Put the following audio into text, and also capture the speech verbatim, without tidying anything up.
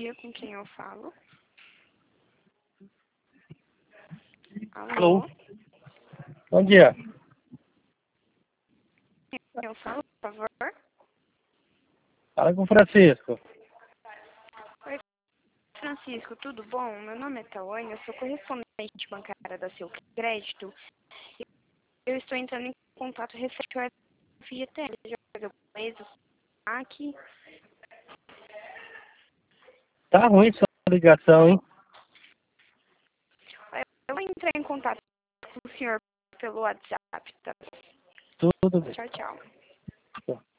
dia, com quem eu falo? Alô? Alô? Bom dia. Quem eu falo, por favor? Fala com o Francisco. Oi, Francisco, tudo bom? Meu nome é Tawane, eu sou correspondente bancária da Seu Crédito. Eu estou entrando em contato referente ao F G T L, aqui. Tá ruim sua ligação, hein? Eu vou entrar em contato com o senhor pelo WhatsApp, tá? Tudo bem. Tchau, tchau. Tchau.